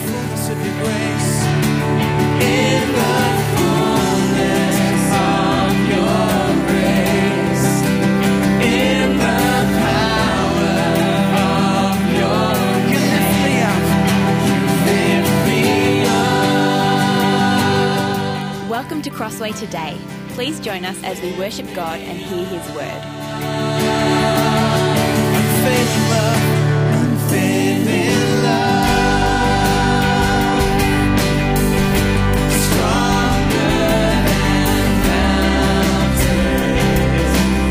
fullness of your grace. In the fullness of your grace. In the power of your You lift me up. You lift me up. Welcome to Crossway today. Please join us as we worship God and hear His word. Unfailing love, unfailing love, stronger than mountains,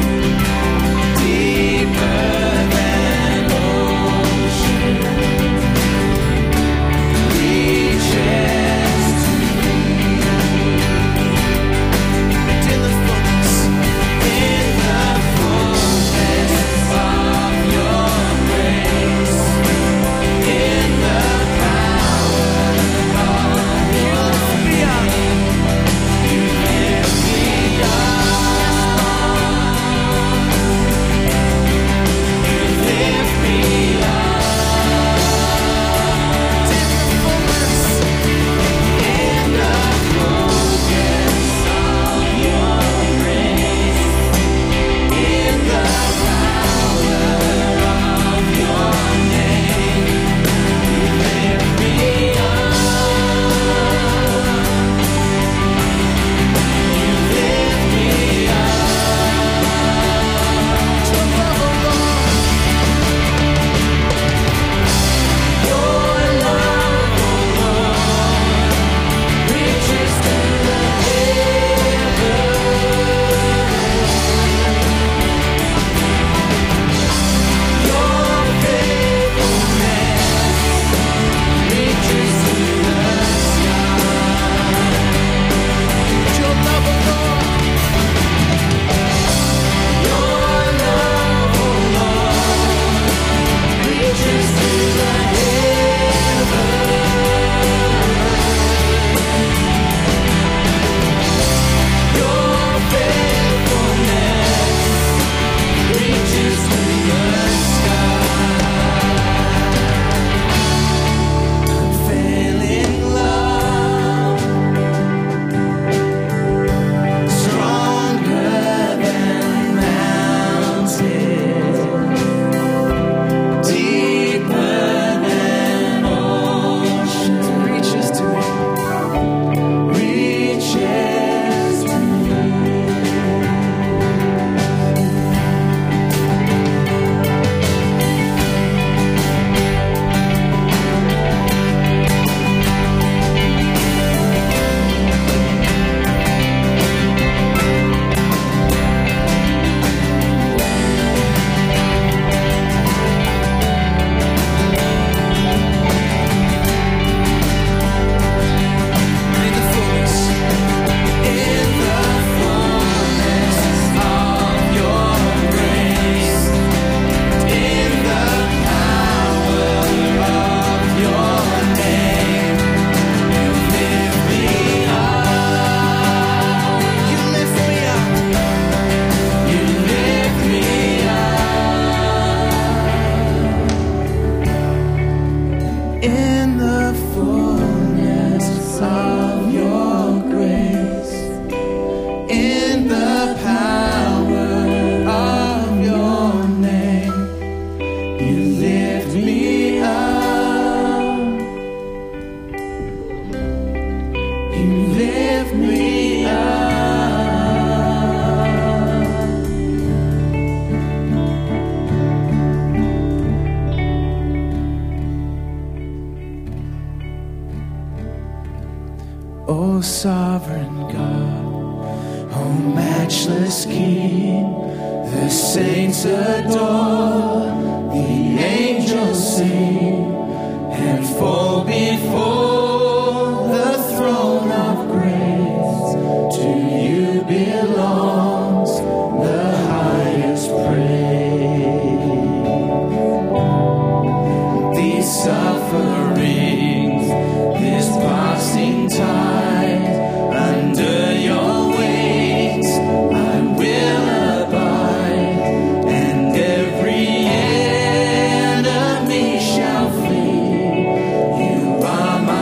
deeper than ocean, reaches to me. And in the fullness of your grace, in the power of you lift me up. You lift me up. You lift me up. In the fullness of your grace, in the power of your name, you lift me up. You lift me up. To love, oh Lord. Your love, oh Lord, reaches to the Your faithfulness reaches to the sky. Your love, oh Lord. Your love, oh Lord, reaches to the Your faithfulness reaches to the sky. Unfailing love, stronger than mountains, deeper than ocean, reaches to me, reaches to me. In the fullness of your grace, in the power of your name, you lift me up. You lift me up. You lift me up. In the fullness of your grace, in the power of your name, you lift me up. You lift me up. O sovereign God, O matchless King, the saints adore, the angels sing, and fall before the throne of grace. To you belongs the highest praise. These sufferings, this passing time, under your wings I will abide, and every enemy shall flee. You are my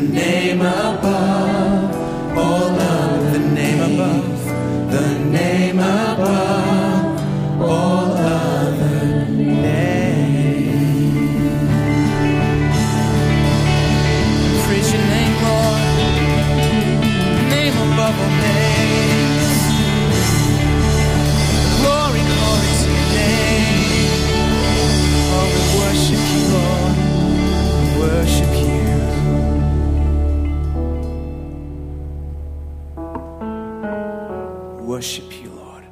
name above all other names. The name above all other names. Praise your name, Lord. Name above all names. Glory, glory to your name. Oh, we worship you, Lord. We worship you. Worship you, Lord.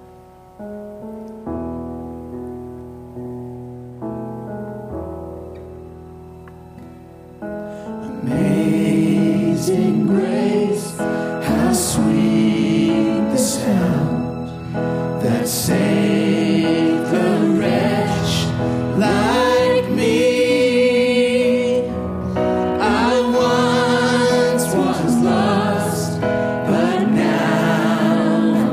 Amazing grace, how sweet the sound that saved a wretch like me. I once was lost, but now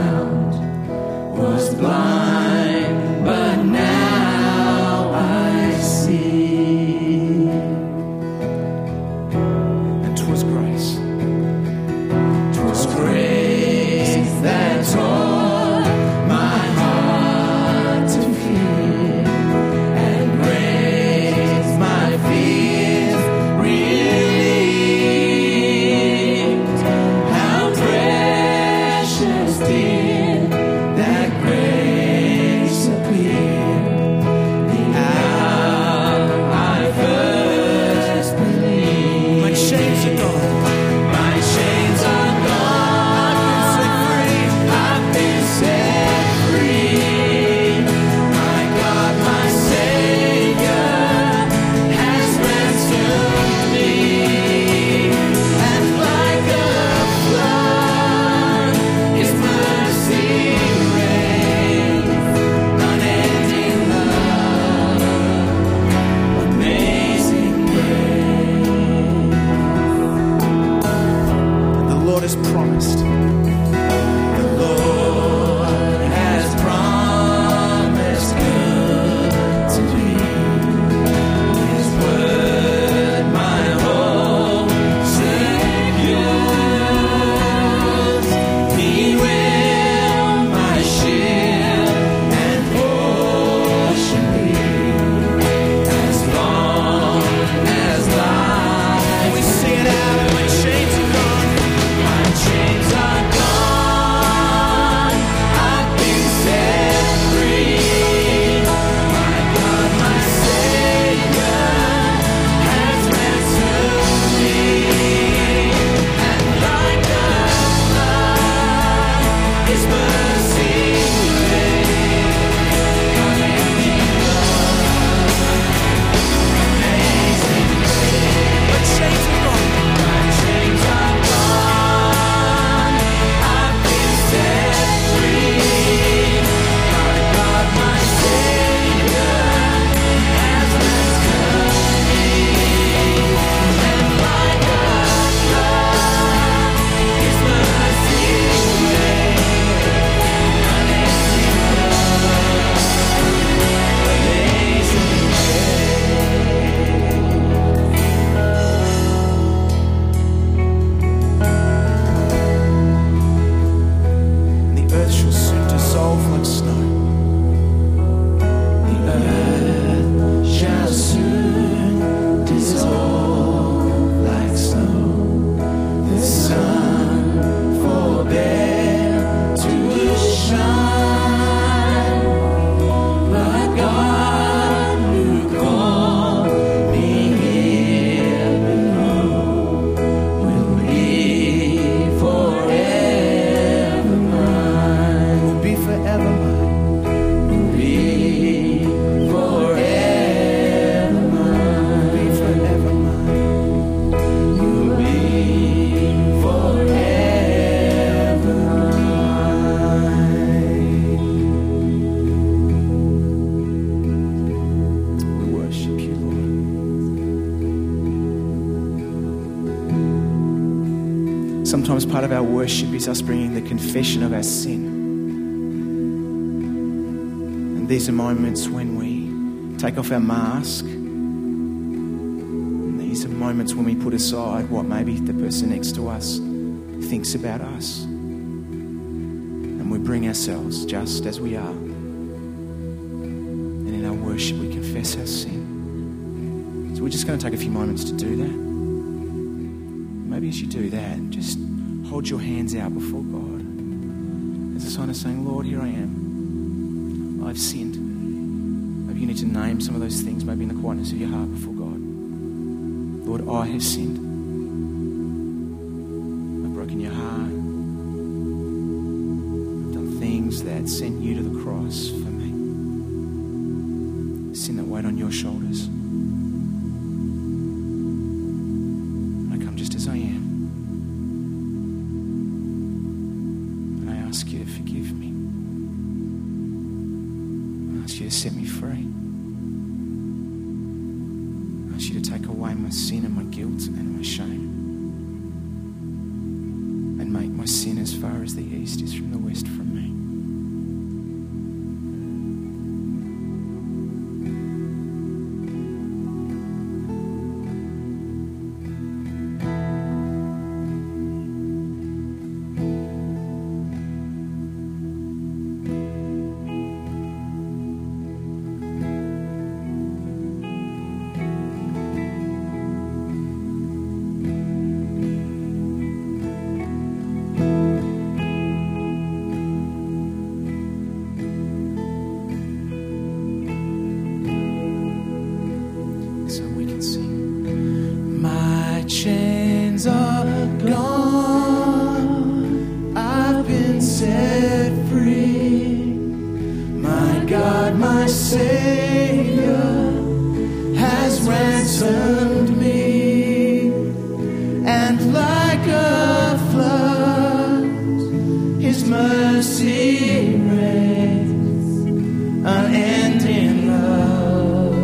was blind, but now I see. And 'twas grace that taught my heart to fear, and grace my fears relieved. How precious dear that grace appeared the hour I first believed. My chains are gone. My chains are gone. I've been set free. My God, my Savior has ransomed me. And like a flood, His mercy reigns. Unending love, amazing grace. And the Lord has promised. The Lord has promised good to me. His word, my hope secures. He will my shield and portion be, as long as life. We sing it out. My chains are gone. My chains are gone. I've been set free. My God, my Savior has ransomed me. And like a flood, His mercy reigns. Unending love, amazing grace. My chains are gone. My chains are gone. I've been set free. My God, my Savior has ransomed me. And like a flood, His mercy reigns. Unending love, amazing grace. The earth shall soon dissolve like snow. The earth shall soon dissolve like snow. The sun forbear to shine, but God who called me here below will be forever mine. Will be forever mine. Will be forever mine. Will be forever mine. Will be forever mine. We worship you, Lord. Sometimes part of our worship is us bringing the confession of our sin. And these are moments when we take off our mask. And these are moments when we put aside what maybe the person next to us thinks about us. And we bring ourselves just as we are. And in our worship, we confess our sin. So we're just going to take a few moments to do that. Maybe as you do that, just hold your hands out before God as a sign of saying, Lord, here I am. I've sinned. Maybe you need to name some of those things, maybe in the quietness of your heart before God. Lord, I have sinned. I've broken your heart. I've done things that sent you to the cross for me. Sin that weighed on your shoulders. I come just as I am. And I ask you to forgive me. I ask you to set me free. I ask you to take away my sin and my guilt and my shame and make my sin as far as the east is from the west from me. Chains are gone, I've been set free. My God, my Savior has ransomed me. And like a flood, His mercy reigns, unending love,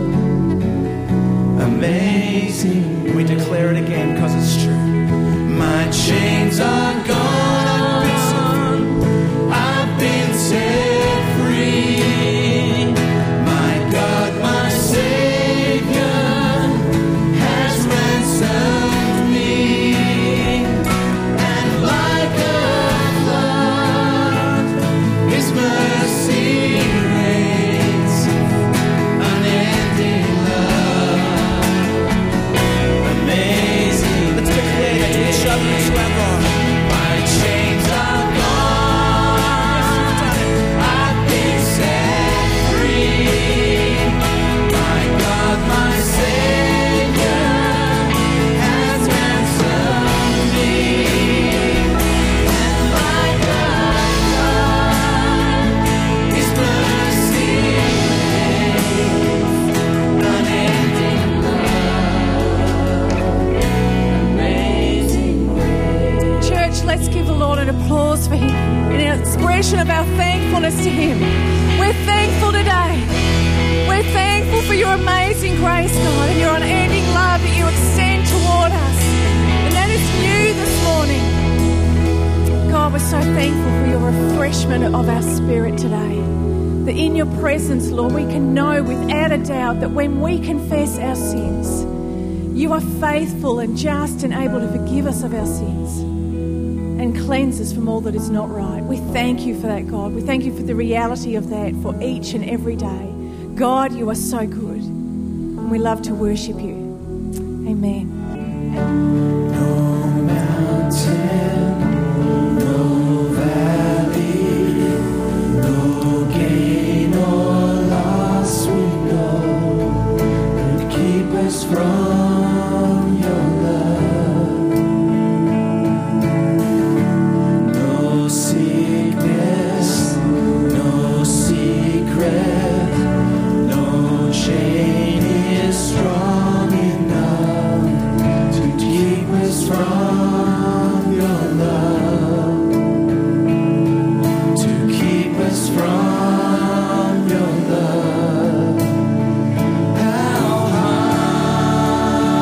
amazing. We declare it again because it's true. My chains are gone, I've been set free. My God, my Savior has ransomed me. And like a flood, His mercy reigns, unending love, amazing. Let's declare that to each other as well, God. My chains are gone, I've been set free. My God, my Savior has ransomed me. And like a flood, His mercy reigns, unending love. Church, let's give the Lord an applause for Him in an expression of our thankfulness to Him. We're thankful today. We're thankful for your amazing grace, God, and your unending love that you extend toward us. And that is new this morning. God, we're so thankful for your refreshment of our spirit today. That in your presence, Lord, we can know without a doubt that when we confess our sins, you are faithful and just and able to forgive us of our sins and cleanse us from all that is not right. We thank you for that, God. We thank you for the reality of that for each and every day. God, you are so good, and we love to worship you. Amen. No mountain, no valley, no gain or loss we know could keep us from your love. No sickness, no secret, no chain is strong enough to keep us from your love, to keep us from your love. How high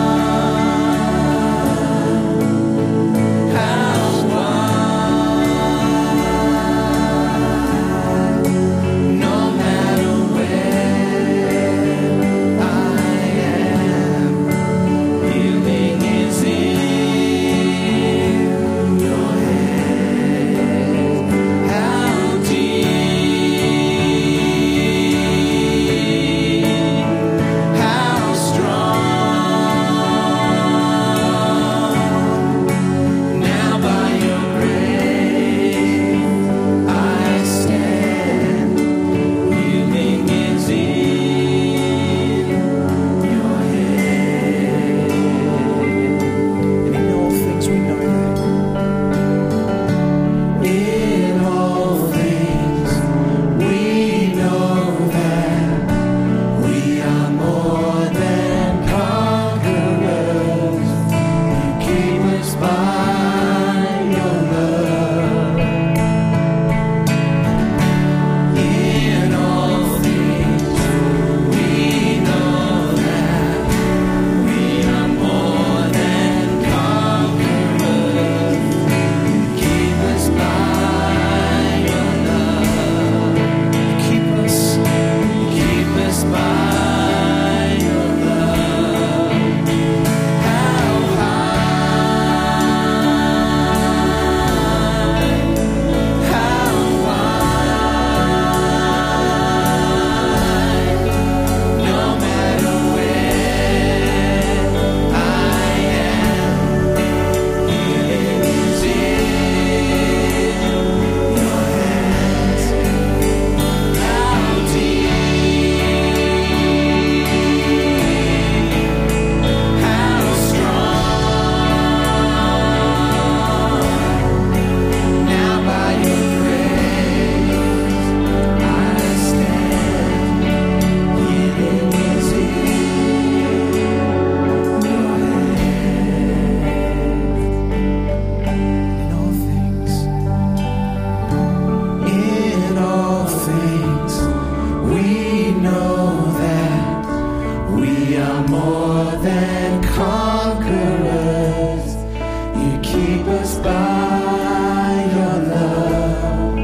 are more than conquerors. You keep us by your love.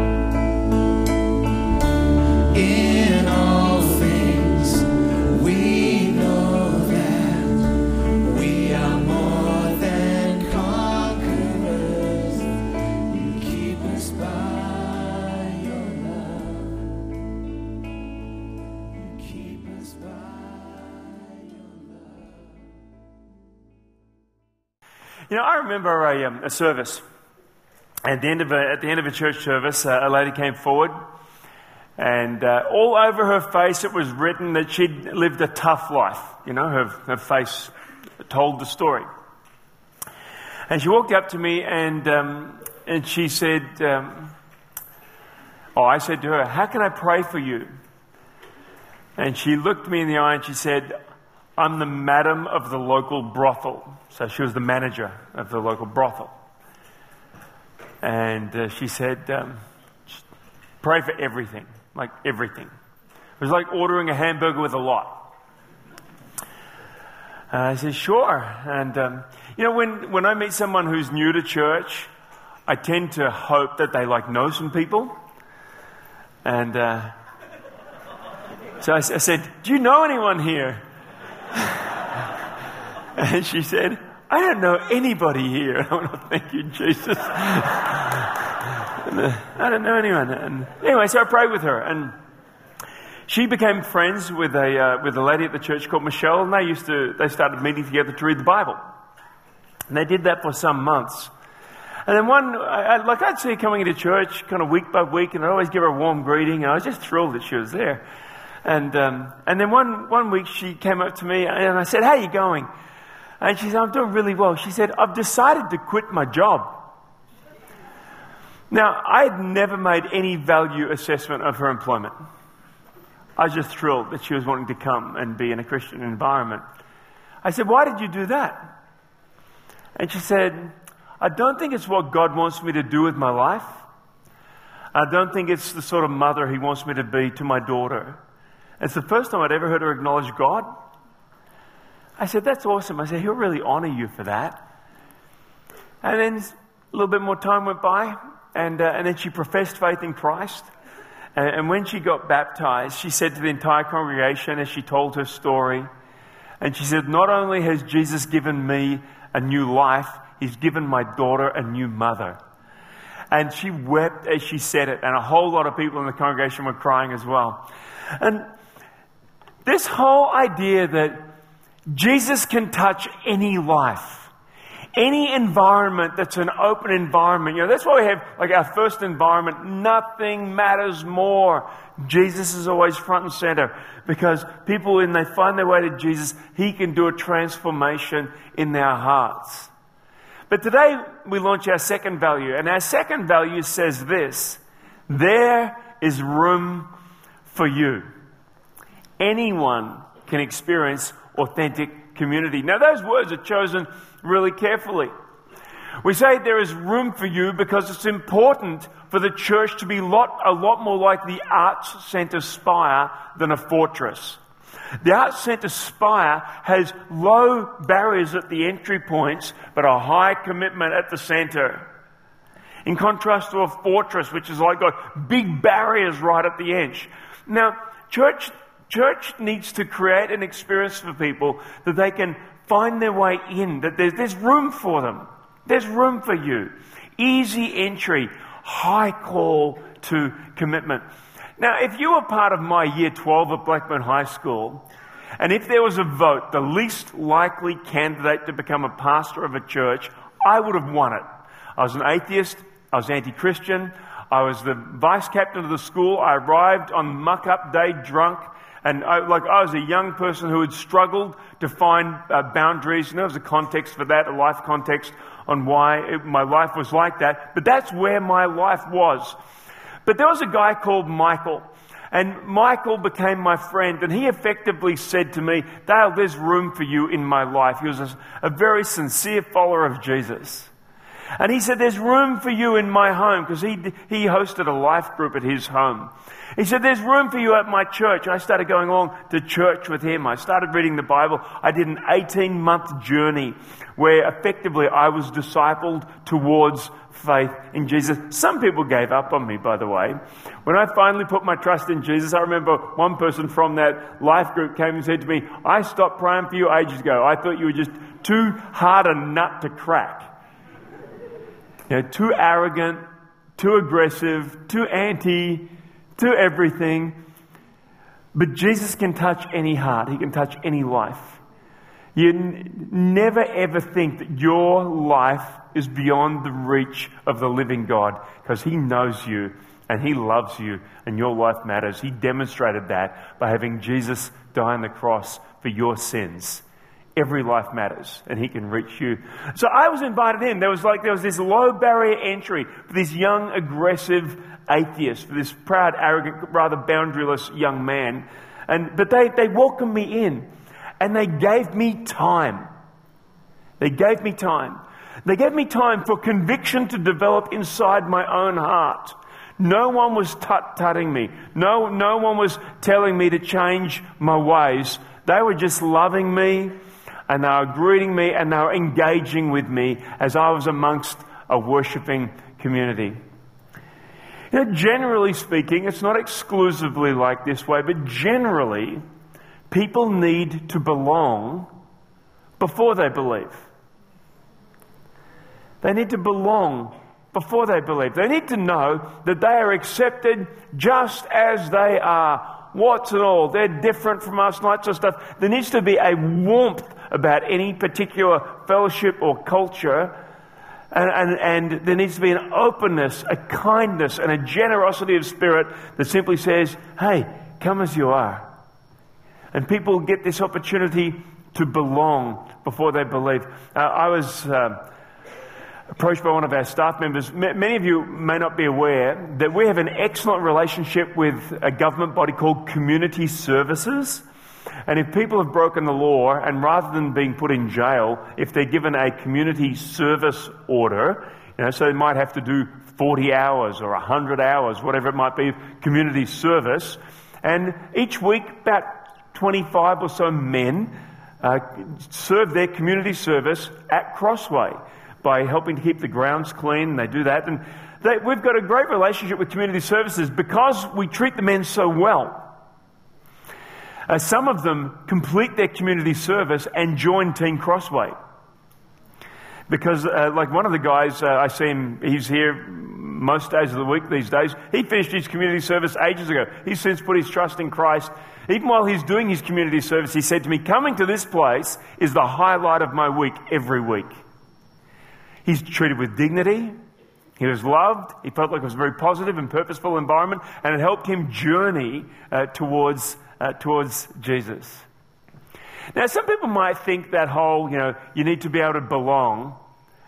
In all things, we know that we are more than conquerors. You keep us by your love. You keep us by your love. You know, I remember a service. At the end of a church service, a lady came forward, and all over her face it was written that she'd lived a tough life. You know, her face told the story. And she walked up to me and she said, I said to her, "How can I pray for you?" And she looked me in the eye and she said, "I'm the madam of the local brothel." So she was the manager of the local brothel. And she said, "Pray for everything, like everything." It was like ordering a hamburger with a lot. I said, "Sure." And, you know, when I meet someone who's new to church, I tend to hope that they, know some people. And so I said, "Do you know anyone here?" And she said, "I don't know anybody here." And I went, "Oh, thank you, Jesus." I don't know anyone. And anyway, so I prayed with her, and she became friends with a lady at the church called Michelle, and they started meeting together to read the Bible, and they did that for some months. And then I'd see her coming into church kind of week by week, and I'd always give her a warm greeting, and I was just thrilled that she was there. And then one week she came up to me, and I said, "How are you going?" And she said, "I'm doing really well." She said, "I've decided to quit my job." Now, I had never made any value assessment of her employment. I was just thrilled that she was wanting to come and be in a Christian environment. I said, "Why did you do that?" And she said, "I don't think it's what God wants me to do with my life. I don't think it's the sort of mother He wants me to be to my daughter. It's the first time I'd ever heard her acknowledge God." I said, "That's awesome." I said, "He'll really honor you for that." And then a little bit more time went by, and then she professed faith in Christ. And when she got baptized, she said to the entire congregation as she told her story, and she said, "Not only has Jesus given me a new life, He's given my daughter a new mother." And she wept as she said it, and a whole lot of people in the congregation were crying as well. And this whole idea that Jesus can touch any life, any environment that's an open environment. You know, that's why we have our first environment. Nothing matters more. Jesus is always front and center, because people, when they find their way to Jesus, He can do a transformation in their hearts. But today we launch our second value, and our second value says this: there is room for you. Anyone can experience authentic community. Now, those words are chosen really carefully. We say there is room for you because it's important for the church to be a lot more like the Arts Centre Spire than a fortress. The Arts Centre Spire has low barriers at the entry points, but a high commitment at the centre. In contrast to a fortress, which is got big barriers right at the edge. Now, church needs to create an experience for people that they can find their way in, that there's room for them. There's room for you. Easy entry, high call to commitment. Now, if you were part of my year 12 at Blackburn High School, and if there was a vote, the least likely candidate to become a pastor of a church, I would have won it. I was an atheist. I was anti-Christian. I was the vice captain of the school. I arrived on muck-up day drunk. And I was a young person who had struggled to find boundaries. And there was a context for that, a life context on why my life was like that. But that's where my life was. But there was a guy called Michael. And Michael became my friend. And he effectively said to me, "Dale, there's room for you in my life." He was a very sincere follower of Jesus. And he said, there's room for you in my home, because he hosted a life group at his home. He said, there's room for you at my church. I started going along to church with him. I started reading the Bible. I did an 18-month journey where effectively I was discipled towards faith in Jesus. Some people gave up on me, by the way. When I finally put my trust in Jesus, I remember one person from that life group came and said to me, I stopped praying for you ages ago. I thought you were just too hard a nut to crack. Too arrogant, too aggressive, too anti, too everything. But Jesus can touch any heart. He can touch any life. You never ever think that your life is beyond the reach of the living God, because He knows you and He loves you and your life matters. He demonstrated that by having Jesus die on the cross for your sins. Every life matters, and He can reach you. So I was invited in. There was this low barrier entry for this young, aggressive atheist, for this proud, arrogant, rather boundaryless young man. But they welcomed me in, and they gave me time. They gave me time. They gave me time for conviction to develop inside my own heart. No one was tut-tutting me. No one was telling me to change my ways. They were just loving me, and they were greeting me, and they were engaging with me as I was amongst a worshipping community. Generally speaking, it's not exclusively like this way, but generally, people need to belong before they believe. They need to belong before they believe. They need to know that they are accepted just as they are, warts and all. They're different from us, and that sort of stuff. There needs to be a warmth about any particular fellowship or culture, and there needs to be an openness, a kindness, and a generosity of spirit that simply says, hey, come as you are. And people get this opportunity to belong before they believe. I was approached by one of our staff members. Many of you may not be aware that we have an excellent relationship with a government body called Community Services. And if people have broken the law, and rather than being put in jail, if they're given a community service order, so they might have to do 40 hours or 100 hours, whatever it might be, community service. And each week, about 25 or so men serve their community service at Crossway by helping to keep the grounds clean. They do that. And we've got a great relationship with Community Services because we treat the men so well. Some of them complete their community service and join Team Crossway. Because like one of the guys, I see him, he's here most days of the week these days. He finished his community service ages ago. He's since put his trust in Christ. Even while he's doing his community service, he said to me, coming to this place is the highlight of my week every week. He's treated with dignity. He was loved. He felt like it was a very positive and purposeful environment, and it helped him journey towards Jesus. Now, some people might think that whole, you need to be able to belong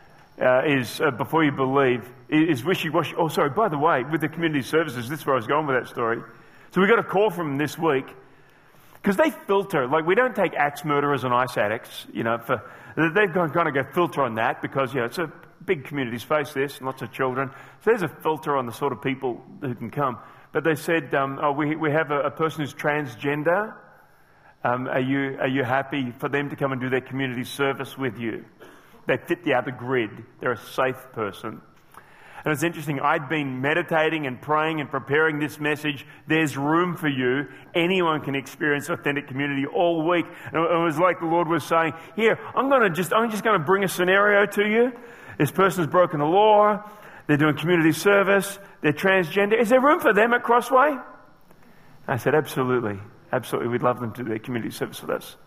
is before you believe is wishy-washy. Oh, sorry, by the way, with the community services, this is where I was going with that story. So we got a call from them this week because they filter. Like, we don't take axe murderers and ice addicts, they've kind of go filter on that because, it's a big communities face this, and lots of children. So there's a filter on the sort of people who can come. But they said, we have a person who's transgender. Are you happy for them to come and do their community service with you? They fit the other grid. They're a safe person. And it's interesting, I'd been meditating and praying and preparing this message. There's room for you. Anyone can experience authentic community all week. And it was like the Lord was saying, here, I'm just going to bring a scenario to you. This person's broken the law. They're doing community service. They're transgender. Is there room for them at Crossway? I said, absolutely. Absolutely. We'd love them to do their community service with us.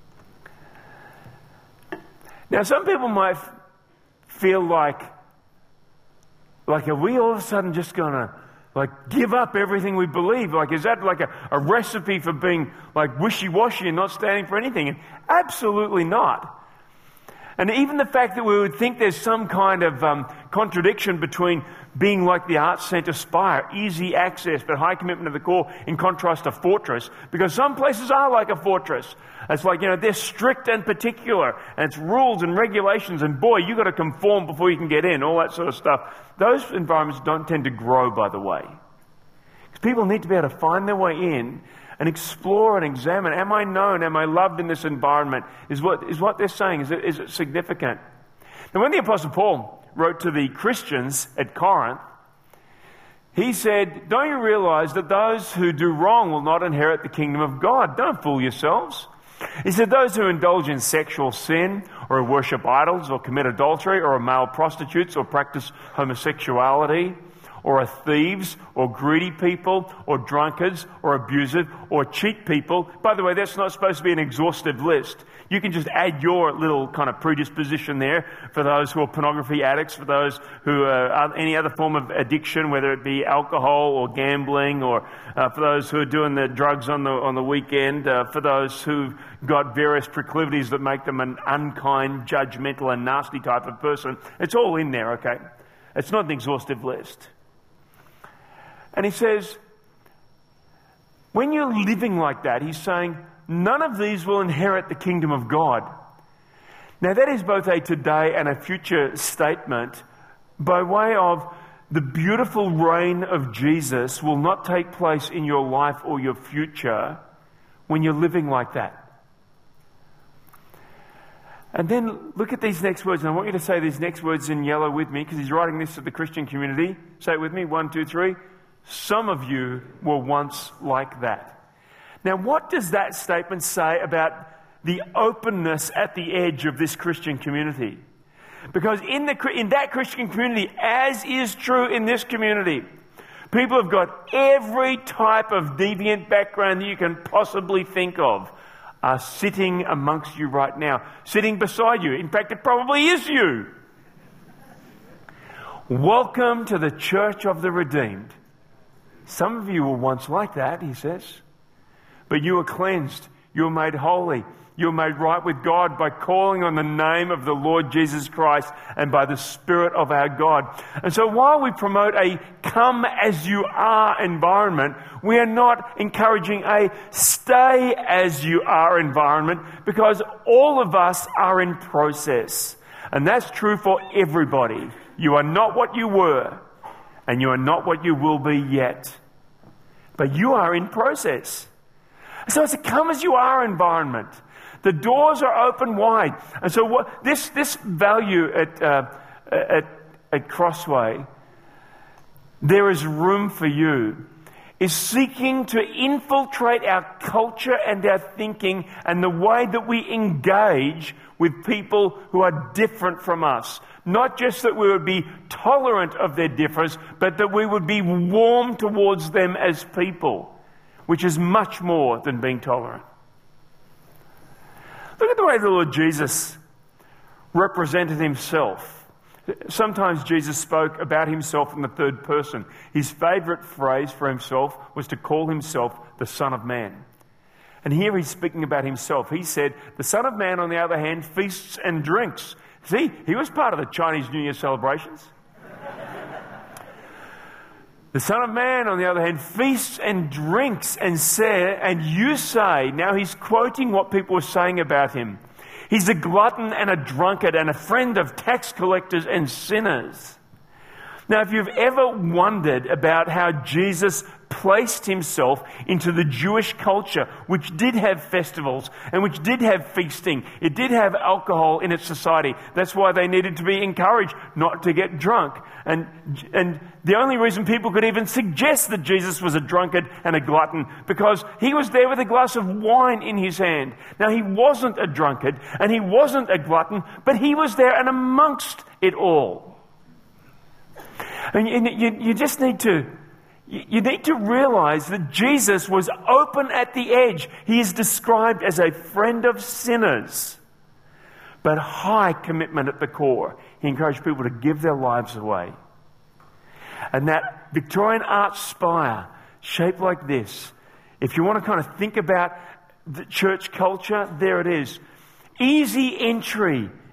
Now, some people might feel like are we all of a sudden just going to give up everything we believe? Is that like a recipe for being wishy-washy and not standing for anything? And absolutely not. And even the fact that we would think there's some kind of contradiction between being like the Arts Centre Spire, easy access but high commitment to the core, in contrast to Fortress, because some places are like a fortress. It's like, they're strict and particular, and it's rules and regulations, and boy, you've got to conform before you can get in, all that sort of stuff. Those environments don't tend to grow, by the way. Because people need to be able to find their way in and explore and examine. Am I known? Am I loved in this environment? Is what they're saying. Is it significant? Now, when the Apostle Paul wrote to the Christians at Corinth, he said, don't you realize that those who do wrong will not inherit the kingdom of God? Don't fool yourselves. He said, those who indulge in sexual sin, or worship idols, or commit adultery, or are male prostitutes, or practice homosexuality, or are thieves, or greedy people, or drunkards, or abusive, or cheat people. By the way, that's not supposed to be an exhaustive list. You can just add your little kind of predisposition there for those who are pornography addicts, for those who are any other form of addiction, whether it be alcohol or gambling, or for those who are doing the drugs on the weekend, for those who've got various proclivities that make them an unkind, judgmental, and nasty type of person. It's all in there, okay? It's not an exhaustive list. And he says, when you're living like that, he's saying, none of these will inherit the kingdom of God. Now, that is both a today and a future statement by way of the beautiful reign of Jesus will not take place in your life or your future when you're living like that. And then look at these next words, and I want you to say these next words in yellow with me, because he's writing this to the Christian community. Say it with me, 1, 2, 3. Some of you were once like that. Now, what does that statement say about the openness at the edge of this Christian community? Because in that Christian community, as is true in this community, people have got every type of deviant background that you can possibly think of are sitting amongst you right now, sitting beside you. In fact, it probably is you. Welcome to the Church of the Redeemed. Some of you were once like that, he says. But you were cleansed. You were made holy. You were made right with God by calling on the name of the Lord Jesus Christ and by the Spirit of our God. And so while we promote a come as you are environment, we are not encouraging a stay as you are environment, because all of us are in process. And that's true for everybody. You are not what you were, and you are not what you will be yet. But you are in process. So it's a come as you are environment. The doors are open wide. And so this value at Crossway, there is room for you, is seeking to infiltrate our culture and our thinking and the way that we engage with people who are different from us. Not just that we would be tolerant of their difference, but that we would be warm towards them as people, which is much more than being tolerant. Look at the way the Lord Jesus represented himself. Sometimes Jesus spoke about himself in the third person. His favourite phrase for himself was to call himself the Son of Man. And here he's speaking about himself. He said, the Son of Man, on the other hand, feasts and drinks. See, he was part of the Chinese New Year celebrations. The Son of Man, on the other hand, feasts and drinks, and you say, now he's quoting what people were saying about him. He's a glutton and a drunkard and a friend of tax collectors and sinners. Now, if you've ever wondered about how Jesus placed himself into the Jewish culture, which did have festivals and which did have feasting, it did have alcohol in its society. That's why they needed to be encouraged not to get drunk. And the only reason people could even suggest that Jesus was a drunkard and a glutton, because he was there with a glass of wine in his hand. Now, he wasn't a drunkard and he wasn't a glutton, but he was there and amongst it all. And you just need to realize that Jesus was open at the edge. He is described as a friend of sinners, but high commitment at the core. He encouraged people to give their lives away. And that Victorian art spire, shaped like this, if you want to kind of think about the church culture, there it is. Easy entry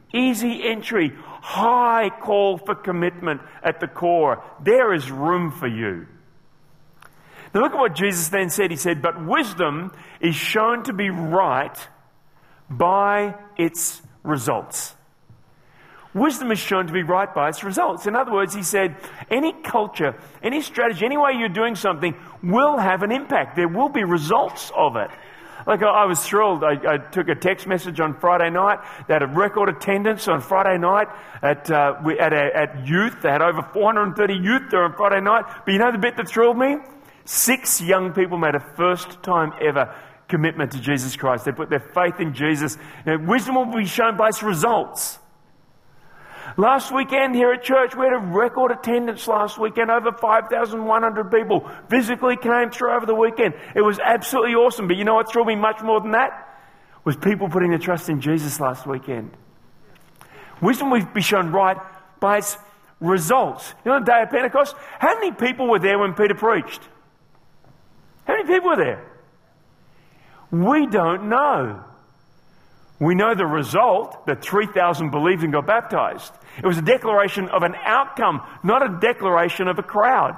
easy entry, high call for commitment at the core. There is room for you. Now look at what Jesus then said. He said, but wisdom is shown to be right by its results. Wisdom is shown to be right by its results. In other words, he said, any culture, any strategy, any way you're doing something will have an impact. There will be results of it. Like I was thrilled. I took a text message on Friday night. They had a record attendance on Friday night at youth. They had over 430 youth there on Friday night. But you know the bit that thrilled me? 6 young people made a first time ever commitment to Jesus Christ. They put their faith in Jesus. Wisdom will be shown by its results. Last weekend here at church, we had a record attendance last weekend. Over 5,100 people physically came through over the weekend. It was absolutely awesome. But you know what thrilled me much more than that? Was people putting their trust in Jesus last weekend. Wisdom will be shown right by its results. You know, the day of Pentecost, how many people were there when Peter preached? How many people were there? We don't know. We know the result, that 3,000 believed and got baptized. It was a declaration of an outcome, not a declaration of a crowd.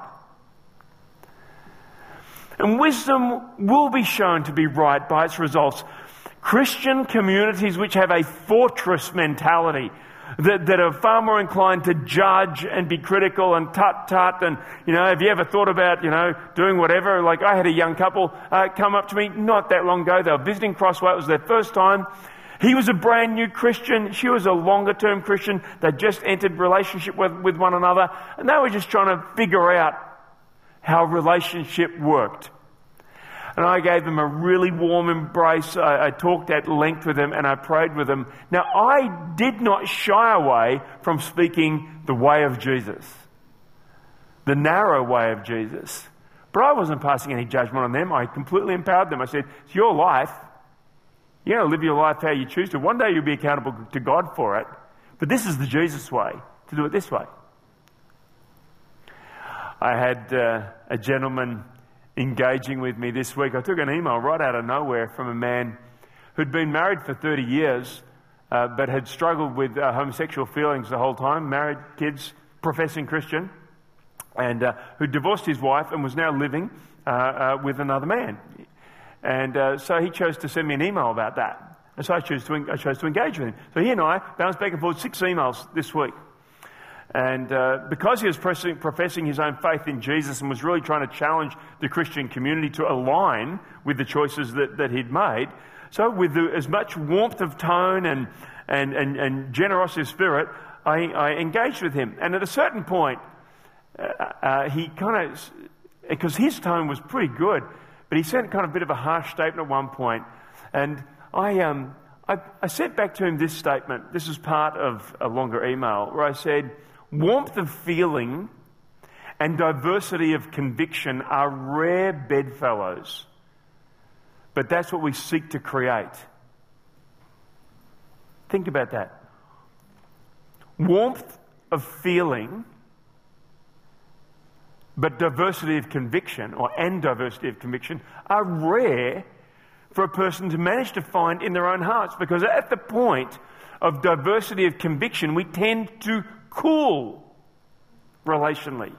And wisdom will be shown to be right by its results. Christian communities which have a fortress mentality, that are far more inclined to judge and be critical and tut-tut and, have you ever thought about, doing whatever? Like I had a young couple come up to me not that long ago. They were visiting Crossway. It was their first time. He was a brand new Christian. She was a longer term Christian. They just entered relationship with one another. And they were just trying to figure out how relationship worked. And I gave them a really warm embrace. I talked at length with them and I prayed with them. Now, I did not shy away from speaking the way of Jesus, the narrow way of Jesus. But I wasn't passing any judgment on them. I completely empowered them. I said, it's your life. You're going to live your life how you choose to. One day you'll be accountable to God for it. But this is the Jesus way, to do it this way. I had a gentleman engaging with me this week. I took an email right out of nowhere from a man who'd been married for 30 years, but had struggled with homosexual feelings the whole time, married, kids, professing Christian, and who divorced his wife and was now living with another man. And so he chose to send me an email about that. And so I chose to engage with him. So he and I bounced back and forth 6 emails this week. And because he was professing his own faith in Jesus and was really trying to challenge the Christian community to align with the choices that he'd made, so with as much warmth of tone and generosity of spirit, I engaged with him. And at a certain point, he kind of, because his tone was pretty good, but he sent kind of a bit of a harsh statement at one point. And I sent back to him this statement. This is part of a longer email where I said, warmth of feeling and diversity of conviction are rare bedfellows, but that's what we seek to create. Think about that. Warmth of feeling, but diversity of conviction, and diversity of conviction, are rare for a person to manage to find in their own hearts, because at the point of diversity of conviction, we tend to cool relationally.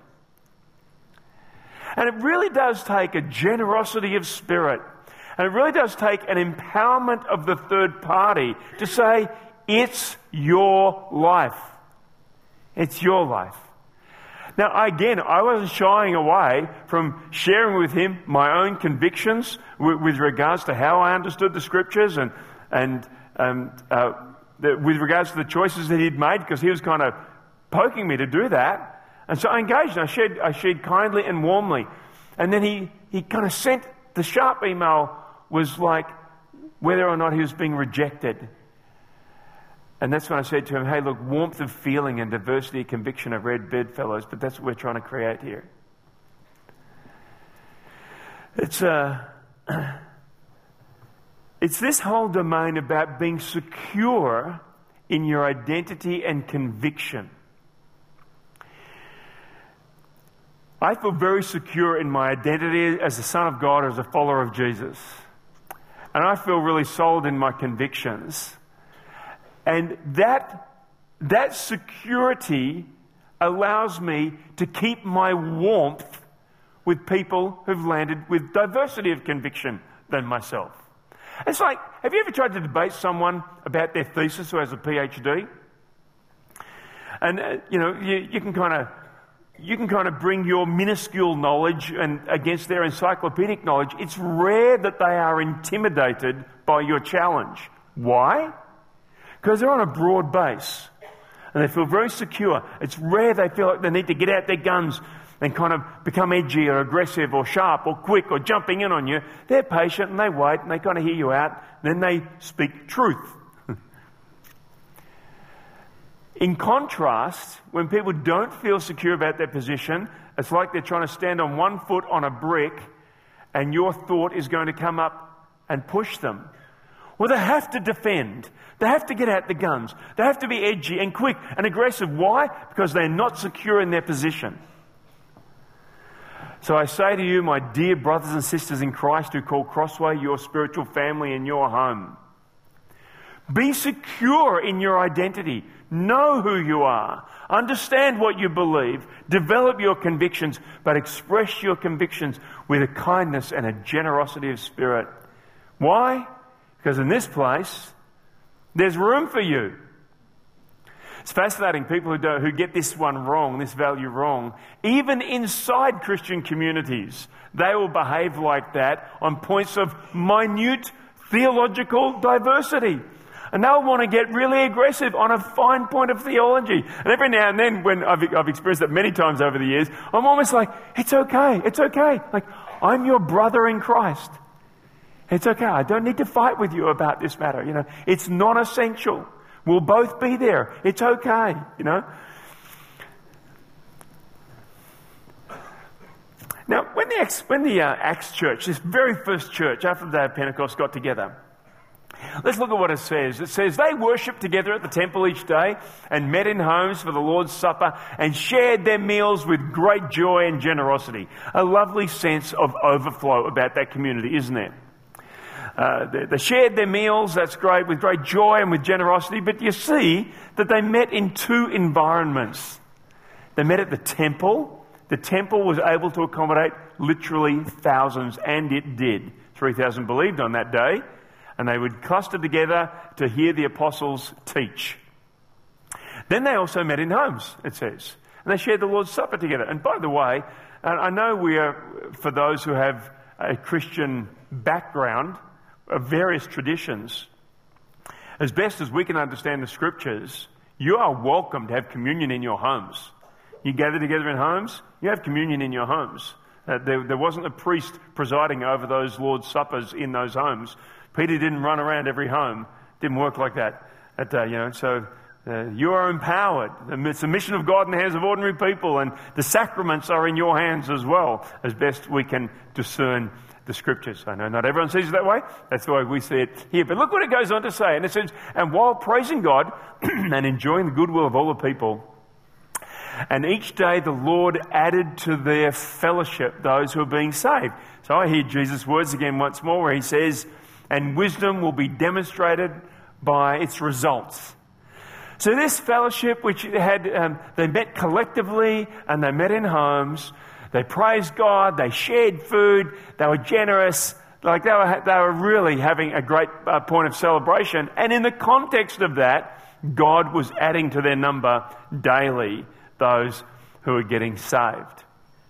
And it really does take a generosity of spirit, and it really does take an empowerment of the third party to say, it's your life. It's your life. Now, again, I wasn't shying away from sharing with him my own convictions with regards to how I understood the scriptures and with regards to the choices that he'd made, because he was kind of poking me to do that. And so I engaged and I shared kindly and warmly. And then he kind of sent, the sharp email was like whether or not he was being rejected. And that's when I said to him, hey, look, warmth of feeling and diversity of conviction are red bedfellows, but that's what we're trying to create here. It's this whole domain about being secure in your identity and conviction. I feel very secure in my identity as a son of God, as a follower of Jesus. And I feel really solid in my convictions. And that security allows me to keep my warmth with people who've landed with diversity of conviction than myself. It's like, have you ever tried to debate someone about their thesis who has a PhD? And, you can kind of bring your minuscule knowledge and against their encyclopedic knowledge. It's rare that they are intimidated by your challenge. Why? Because they're on a broad base and they feel very secure. It's rare they feel like they need to get out their guns and kind of become edgy or aggressive or sharp or quick or jumping in on you. They're patient and they wait and they kind of hear you out. Then they speak truth. In contrast, when people don't feel secure about their position, it's like they're trying to stand on one foot on a brick and your thought is going to come up and push them. Well, they have to defend. They have to get out the guns. They have to be edgy and quick and aggressive. Why? Because they're not secure in their position. So I say to you, my dear brothers and sisters in Christ who call Crossway your spiritual family and your home, be secure in your identity. Know who you are. Understand what you believe. Develop your convictions, but express your convictions with a kindness and a generosity of spirit. Why? Because in this place, there's room for you. It's fascinating, people who get this one wrong, this value wrong, even inside Christian communities, they will behave like that on points of minute theological diversity. And they'll want to get really aggressive on a fine point of theology. And every now and then, when I've experienced that many times over the years, I'm almost like, it's okay. Like, I'm your brother in Christ. It's okay. I don't need to fight with you about this matter. It's non-essential. We'll both be there. It's okay. Now, when the Acts church, this very first church after the day of Pentecost, got together, let's look at what it says. It says, they worshipped together at the temple each day and met in homes for the Lord's Supper and shared their meals with great joy and generosity. A lovely sense of overflow about that community, isn't there? They shared their meals, that's great, with great joy and with generosity. But you see that they met in two environments. They met at the temple. The temple was able to accommodate literally thousands, and it did. 3,000 believed on that day. And they would cluster together to hear the apostles teach. Then they also met in homes, it says. And they shared the Lord's Supper together. And by the way, I know we are, for those who have a Christian background of various traditions, as best as we can understand the Scriptures, you are welcome to have communion in your homes. You gather together in homes, you have communion in your homes. There wasn't a priest presiding over those Lord's Suppers in those homes. Peter didn't run around every home. Didn't work like that. So you are empowered. It's the mission of God in the hands of ordinary people, and the sacraments are in your hands as well, as best we can discern the Scriptures. I know not everyone sees it that way. That's the way we see it here. But look what it goes on to say. And it says, and while praising God and enjoying the goodwill of all the people, and each day the Lord added to their fellowship those who are being saved. So I hear Jesus' words again once more where he says, and wisdom will be demonstrated by its results. So this fellowship, which they met collectively and they met in homes, they praised God, they shared food, they were generous, like they were really having a great point of celebration. And in the context of that, God was adding to their number daily those who are getting saved.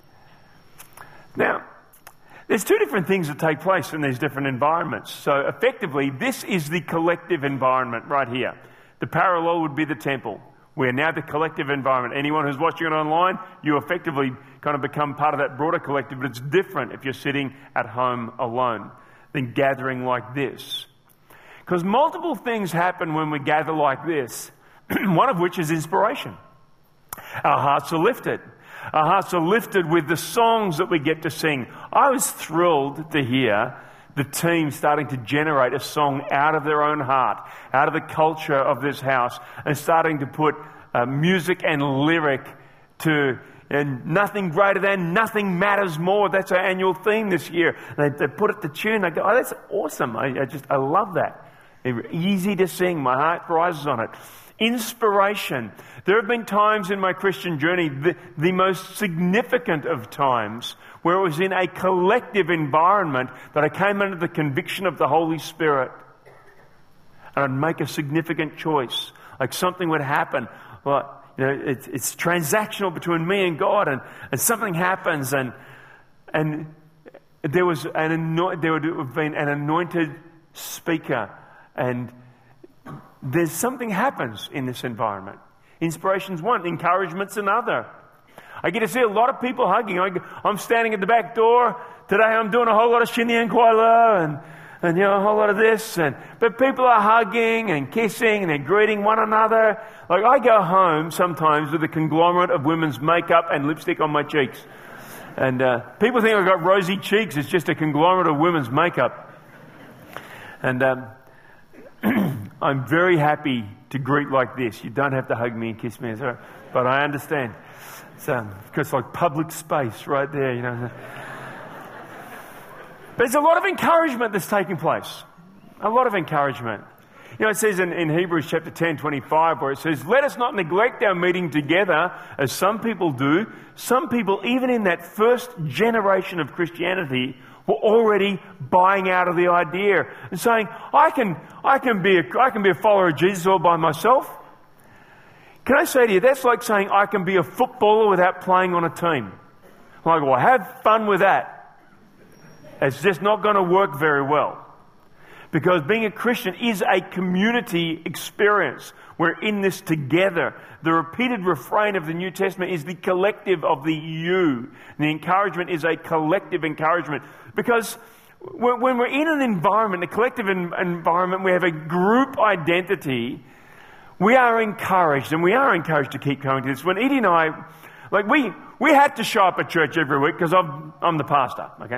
Now, there's two different things that take place in these different environments. So effectively, this is the collective environment right here. The parallel would be the temple. We're now the collective environment. Anyone who's watching it online, you effectively kind of become part of that broader collective, but it's different if you're sitting at home alone than gathering like this. Because multiple things happen when we gather like this, one of which is inspiration. Our hearts are lifted. Our hearts are lifted with the songs that we get to sing. I was thrilled to hear the team starting to generate a song out of their own heart, out of the culture of this house, and starting to put music and lyric to and nothing greater than, nothing matters more. That's our annual theme this year. They put it to tune. I go, oh, that's awesome. I love that. Easy to sing. My heart rises on it. Inspiration. There have been times in my Christian journey, the most significant of times, where it was in a collective environment that I came under the conviction of the Holy Spirit. And I'd make a significant choice. Like something would happen. Like, it's transactional between me and God, and something happens, and there would have been an anointed speaker, and there's something happens in this environment. Inspiration's one, encouragement's another. I get to see a lot of people hugging. I'm standing at the back door today. I'm doing a whole lot of Shinny and Koila and a whole lot of this, but people are hugging and kissing and they're greeting one another. Like I go home sometimes with a conglomerate of women's makeup and lipstick on my cheeks, and people think I've got rosy cheeks. It's just a conglomerate of women's makeup, and I'm very happy to greet like this. You don't have to hug me and kiss me, but I understand. It's like public space right there, There's a lot of encouragement that's taking place. A lot of encouragement. It says in Hebrews chapter 10:25, where it says, "Let us not neglect our meeting together, as some people do." Some people, even in that first generation of Christianity, were already buying out of the idea and saying, I can be a follower of Jesus all by myself. Can I say to you, that's like saying I can be a footballer without playing on a team. Like, well, have fun with that. It's just not going to work very well. Because being a Christian is a community experience. We're in this together. The repeated refrain of the New Testament is the collective of the you. And the encouragement is a collective encouragement. Because when we're in an environment, a collective environment, we have a group identity, we are encouraged, and we are encouraged to keep going to this. When Edie and I, we had to show up at church every week because I'm the pastor, okay?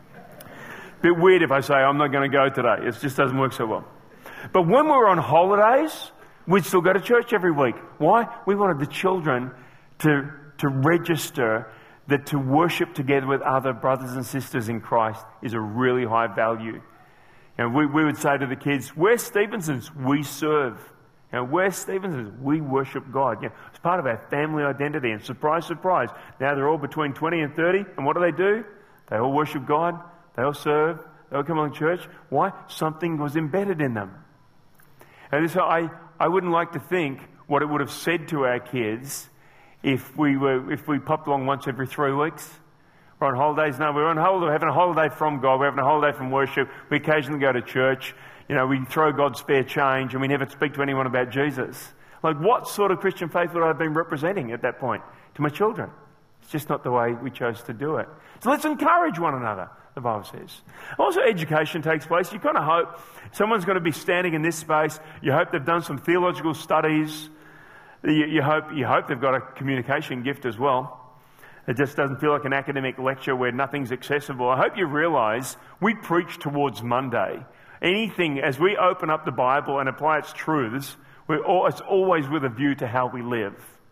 Bit weird if I say I'm not going to go today. It just doesn't work so well. But when we were on holidays, we'd still go to church every week. Why? We wanted the children to register that to worship together with other brothers and sisters in Christ is a really high value. And we would say to the kids, we're Stevensons, we serve. We're Stevensons, we worship God. It's part of our family identity. And surprise, surprise, now they're all between 20 and 30. And what do? They all worship God. They all serve. They all come along to church. Why? Something was embedded in them. And so I wouldn't like to think what it would have said to our kids if we popped along once every 3 weeks. We're on holidays. No, we're having a holiday from God. We're having a holiday from worship. We occasionally go to church. We throw God's spare change and we never speak to anyone about Jesus. Like, what sort of Christian faith would I have been representing at that point to my children? It's just not the way we chose to do it. So let's encourage one another, the Bible says. Also, education takes place. You kind of hope someone's going to be standing in this space. You hope they've done some theological studies. You hope they've got a communication gift as well. It just doesn't feel like an academic lecture where nothing's accessible. I hope you realise we preach towards Monday. Anything, as we open up the Bible and apply its truths, it's always with a view to how we live.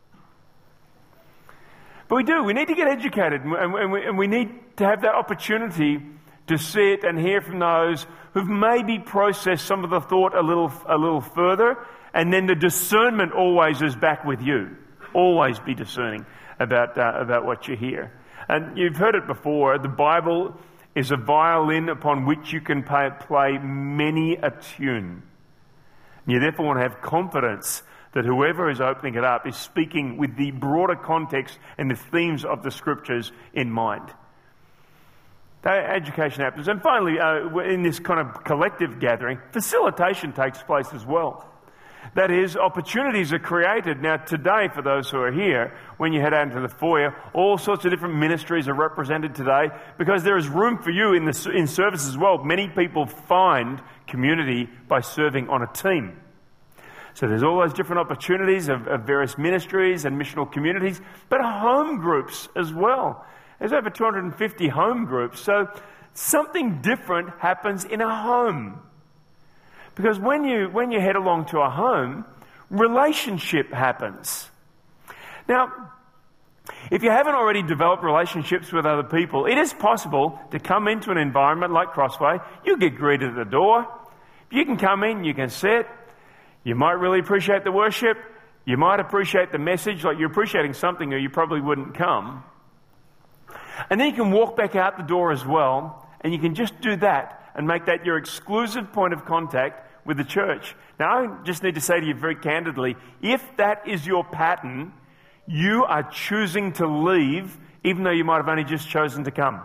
But we need to get educated, and we need to have that opportunity to sit and hear from those who've maybe processed some of the thought a little further, and then the discernment always is back with you. Always be discerning about what you hear. And you've heard it before, the Bible is a violin upon which you can play many a tune. You therefore want to have confidence that whoever is opening it up is speaking with the broader context and the themes of the Scriptures in mind. That education happens. And finally, in this kind of collective gathering, facilitation takes place as well. That is, opportunities are created. Now today, for those who are here, when you head out into the foyer, all sorts of different ministries are represented today because there is room for you in service as well. Many people find community by serving on a team. So there's all those different opportunities of various ministries and missional communities, but home groups as well. There's over 250 home groups, so something different happens in a home. Because when you head along to a home, relationship happens. Now, if you haven't already developed relationships with other people, it is possible to come into an environment like Crossway. You get greeted at the door. If You can come in, you can sit, you might really appreciate the worship, you might appreciate the message, like you're appreciating something or you probably wouldn't come. And then you can walk back out the door as well, and you can just do that and make that your exclusive point of contact with the church. Now, I just need to say to you very candidly, if that is your pattern, you are choosing to leave, even though you might have only just chosen to come.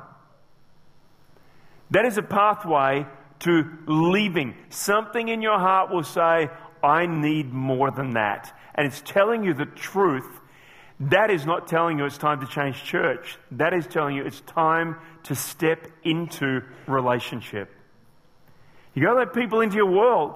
That is a pathway to leaving. Something in your heart will say, I need more than that. And it's telling you the truth. That is not telling you it's time to change church. That is telling you it's time to step into relationship. You got to let people into your world.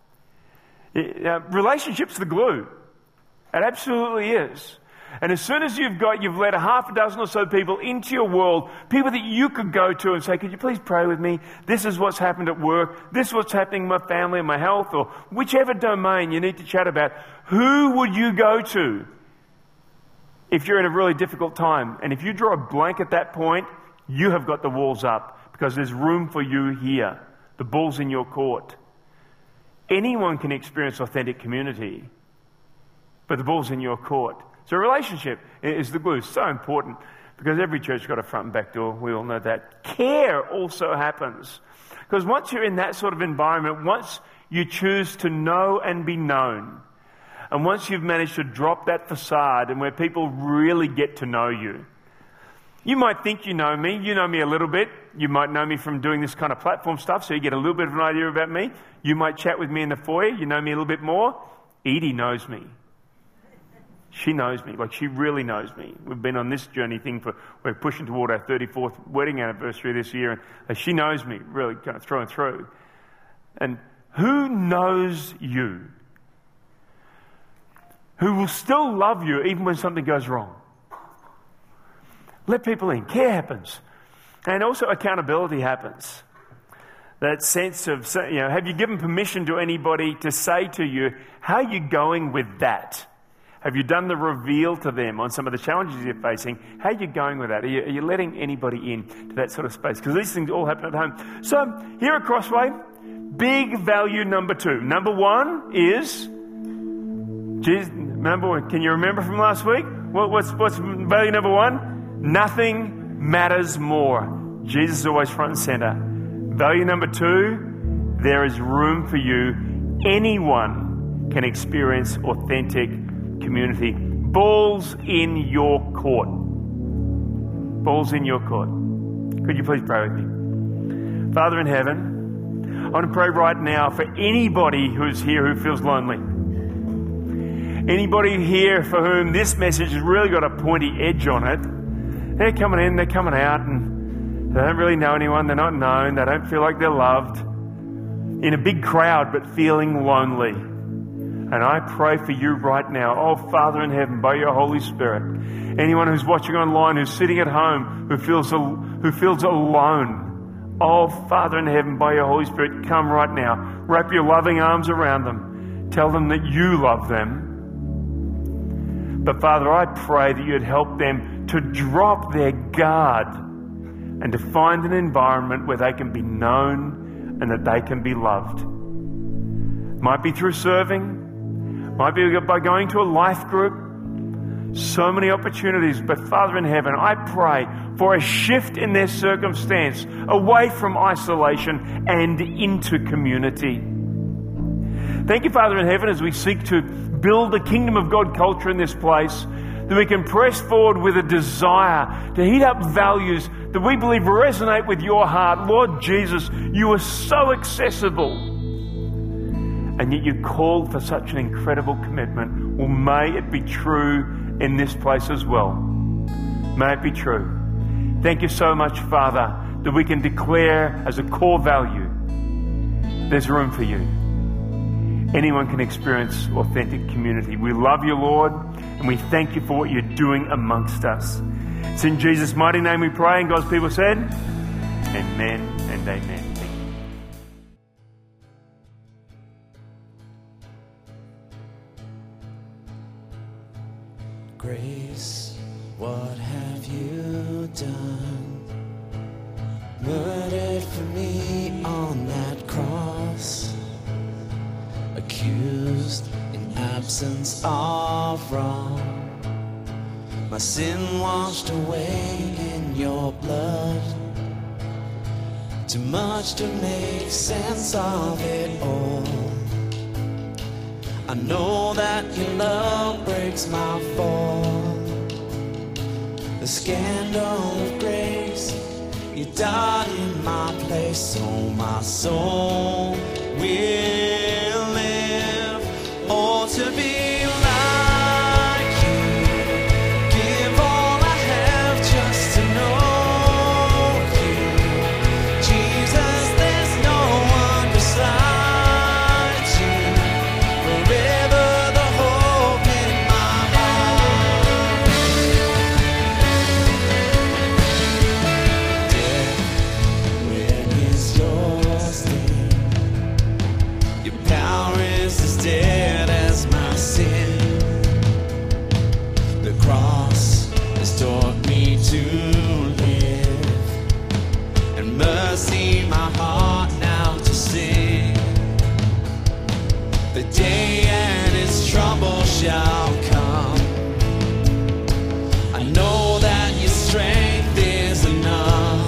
Relationship's the glue. It absolutely is. And as soon as you've let a half a dozen or so people into your world, people that you could go to and say, could you please pray with me? This is what's happened at work. This is what's happening in my family and my health, or whichever domain you need to chat about. Who would you go to if you're in a really difficult time? And if you draw a blank at that point, you have got the walls up because there's room for you here. The ball's in your court. Anyone can experience authentic community, but the ball's in your court. So relationship is the glue. It's so important because every church's got a front and back door. We all know that. Care also happens. Because once you're in that sort of environment, once you choose to know and be known, and once you've managed to drop that facade and where people really get to know you, you might think you know me a little bit. You might know me from doing this kind of platform stuff, so you get a little bit of an idea about me. You might chat with me in the foyer. You know me a little bit more. Edie knows me. She knows me, like she really knows me. We've been on this journey thing we're pushing toward our 34th wedding anniversary this year, and she knows me really kind of through and through. And who knows you? Who will still love you even when something goes wrong? Let people in. Care happens. And also accountability happens. That sense of, have you given permission to anybody to say to you, how are you going with that? Have you done the reveal to them on some of the challenges you're facing? How are you going with that? Are you letting anybody in to that sort of space? Because these things all happen at home. So here at Crossway, big value number 2. Number 1 is, can you remember from last week? What's value number 1? Nothing matters more. Jesus is always front and center. Value number 2, there is room for you. Anyone can experience authentic community. Balls in your court. Balls in your court. Could you please pray with me? Father in heaven, I want to pray right now for anybody who's here who feels lonely. Anybody here for whom this message has really got a pointy edge on it. They're coming in, they're coming out, and they don't really know anyone, they're not known, they don't feel like they're loved. In a big crowd, but feeling lonely. And I pray for you right now, oh Father in heaven, by your Holy Spirit, anyone who's watching online, who's sitting at home, who feels alone, oh Father in heaven, by your Holy Spirit, come right now. Wrap your loving arms around them. Tell them that you love them. But Father, I pray that you'd help them to drop their guard and to find an environment where they can be known and that they can be loved. Might be through serving, might be by going to a life group. So many opportunities. But Father in heaven, I pray for a shift in their circumstance, away from isolation and into community. Thank you, Father in heaven, as we seek to build the kingdom of God culture in this place, that we can press forward with a desire to heat up values that we believe resonate with your heart. Lord Jesus, you are so accessible. And yet you called for such an incredible commitment. Well, may it be true in this place as well. May it be true. Thank you so much, Father, that we can declare as a core value, there's room for you. Anyone can experience authentic community. We love you, Lord, and we thank you for what you're doing amongst us. It's in Jesus' mighty name we pray, and God's people said, amen and amen. Grace, what have you done? Murdered for me on that cross. accused in absence of wrong. My sin washed away in your blood. Too much to make sense of it all. I know that your love breaks my fall. The scandal of grace, you died in my place, so my soul will live. Oh, to be like you, give all I have just to know you. Jesus, there's no one beside you. Forever the hope in my heart. Death, where is your sting? Your power is as dead as my sin. The cross has taught me to live, and mercy my heart now to sing. The day and its trouble shall come. I know that your strength is enough.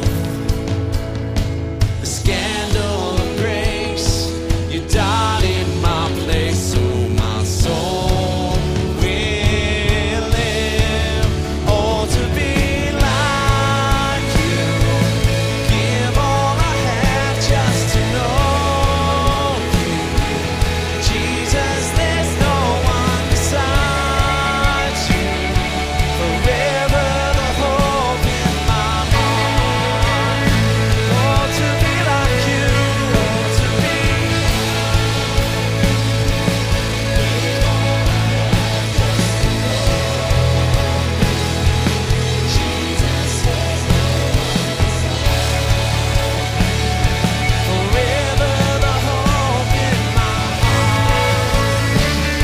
The scandal of grace, you died in my place, so my soul will live. Oh, to be like you, give all I have just to know you. Jesus, there's no one beside you. Forever the hope in my heart. Oh, to be like you, oh, to be. Forever the hope in my heart.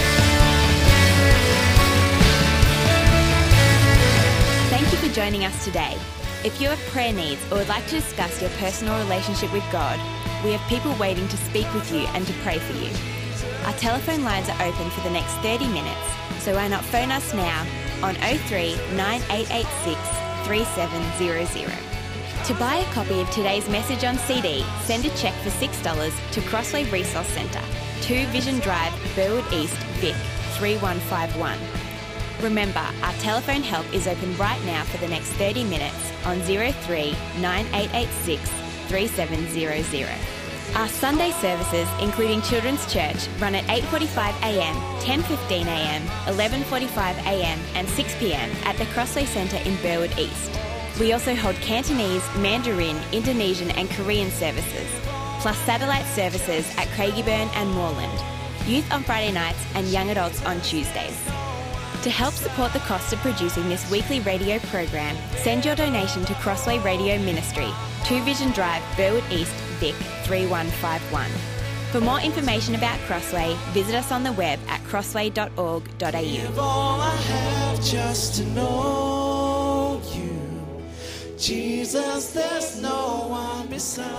Thank you for joining us today. If you have prayer needs or would like to discuss your personal relationship with God, we have people waiting to speak with you and to pray for you. Our telephone lines are open for the next 30 minutes, so why not phone us now on 03 9886 3700. To buy a copy of today's message on CD, send a cheque for $6 to Crossway Resource Centre, 2 Vision Drive, Burwood East, Vic 3151. Remember, our telephone help is open right now for the next 30 minutes on 03 9886 3700. Our Sunday services, including Children's Church, run at 8:45am, 10:15am, 11:45am and 6pm at the Crossway Centre in Burwood East. We also hold Cantonese, Mandarin, Indonesian and Korean services, plus satellite services at Craigieburn and Moreland, youth on Friday nights and young adults on Tuesdays. To help support the cost of producing this weekly radio program, send your donation to Crossway Radio Ministry, 2 Vision Drive, Burwood East, Vic 3151. For more information about Crossway, visit us on the web at crossway.org.au. Give all I have just to know you. Jesus, there's no one beside